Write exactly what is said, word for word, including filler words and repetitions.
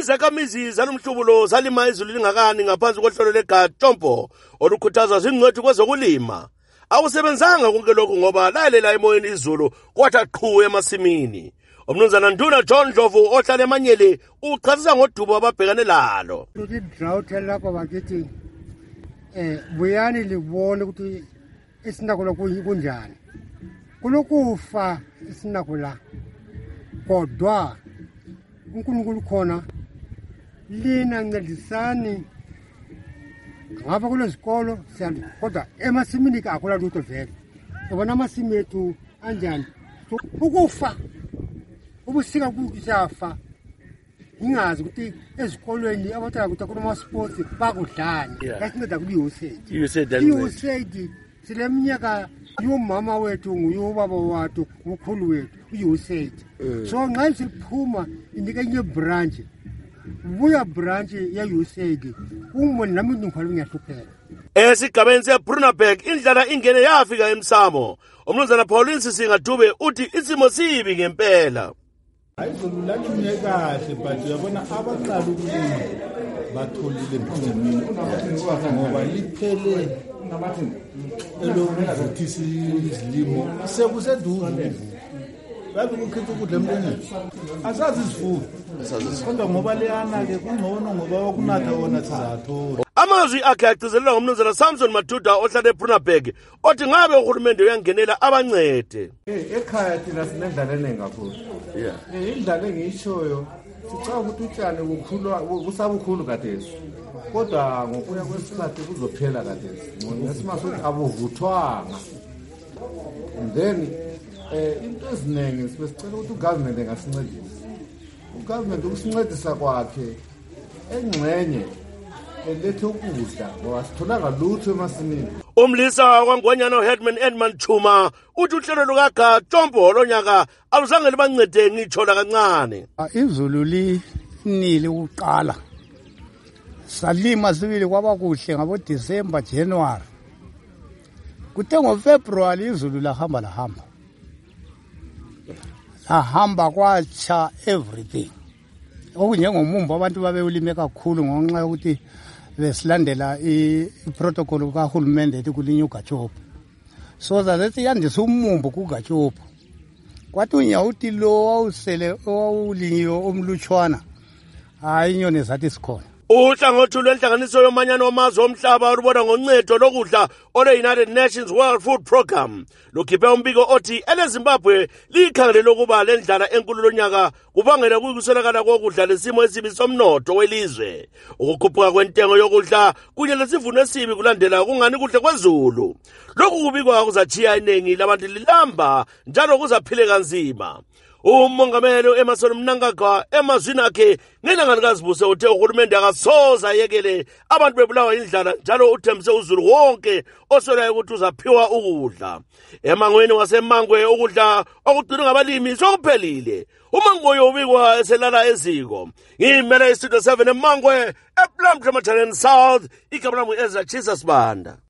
Izakhamizi zalomhlubulo zalima izulu lingakani ngaphansi kohlelo leGatsompo olukhuthaza zingcwethu kwezokulima. Awusebenzanga konke lokhu ngoba lalela emoyeni izulu kwathi qhuu emasimini. Umnumzana Nduna John Ndlovu ohlala eManyele uchasisa ngodubo ababhekane lalo. Ukuthi drought lapha bakithi eh buyani libone ukuthi isinakho kunjani. Kulokufa isinakho la. Kodwa uNkulunkulu khona lina ncedisani ngapha kulezikolo siyali kodwa emasimini akula lutho vele ubona amasimi ethu anjani ukufa ubusika kujafa ingazi ukuthi ezikolweni abathatha ukuthi kunama sports bakudlani yasinceda kuli U S A I D U S A I D U S A I D sileminyaka yomama wethu nguyobaba wathu ukhulu wethu u S A I D so nxa siphuma indika inye branch buya branch ya U S A I D umoni nami ngikhala ngiyahlupheka. Esigabeni seBrunaberg indlala ingene yafika emsamo. Umnumzana Pauline Sisingadube uthi isimo sibi ngempela. Ayizulu lathi kahle but uyabona abaqala ukulima batholile emphumeni ngoba liphele elokuvuthisa izilimo sekuseduze. Babe kukhipha ukudla emntwaneni asazi isifundo kodwa ngoba leyana ke kungcono ngoba kunatha wona sizathola. Amazwi akhe agcizelela ngomnumzana Samson Maduda ohlala eBrunaberg othi ngabe uhulumende uyangenela abancede. Ekhaya thina sinendlala eningi kakhulu. Yeah. Indlala engiyishoyo sicaba ukuthi utshani bukhulu busabukhulu kadesu. Kodwa ngokuya kwesikhathi kuzophela kadesu. Ngesimaso abuvuthwanga. And then eh into eziningi sibesicela ukuthi ugovernment engasincedisa. Ugovernment ukusincedisa kwakhe engcenye elethe ukudla ngoba sitholanga lutho emasimini. Umlisa kwaNgwanyana uHeadman Edmund Chuma uthi uhlelo lukaGatsompo lonyaka aluzange libancede ngitshola kancane. Izulu linile ukuqala. Salima sibili kwaba kuhle ngabo December January. Kuthe ngoFebruary izulu lahamba lahamba. Lahamba kwacha everything. Okunjengomumbo abantu babewulime kakhulu ngonxa yokuthi besilandela iprotocol kahulumende ethi kulinywa uGatsompo. So that yandisa umumbo kuGatsompo. Kwathi unyawuti lo wawusele owulinyiwe omlutshwana hayi inyoni zathi sikhona. Uhlangothi lwenhlanganiso yomanyano wamazwe omhlaba olubona ngoncedo lokudla ole-United Nations World Food Programme lukhiphe umbiko othi eleZimbabwe likhangelele ukuba lendlala enkulu lonyaka kubangela ukukuswelakala kokudla lesimo esibi somnotho welizwe. Ukukhuphuka kwentengo yokudla kunye lesivuno esibi kulandela kungani kuhle kwezulu. Lokhu kubikwa kuzachiya iningi labantu lilamba njalo kuzaphile kanzima. Umongameli Emmerson Mnangagwa emazwini akhe ngelanga likaZibuse uthe uhulumende akasoza yekele abantu bebulawa indlala njalo uthembise uzulu wonke oswelayo ukuthi uzaphiwa ukudla. Emangweni waseMangwe ukudla okugcinwa ngabalimi sokuphelile. Umangwe ubikwa eselala eziko. Ngimele iStudio seven eMangwe ePlum South igama lami Ezra Chisas Banda.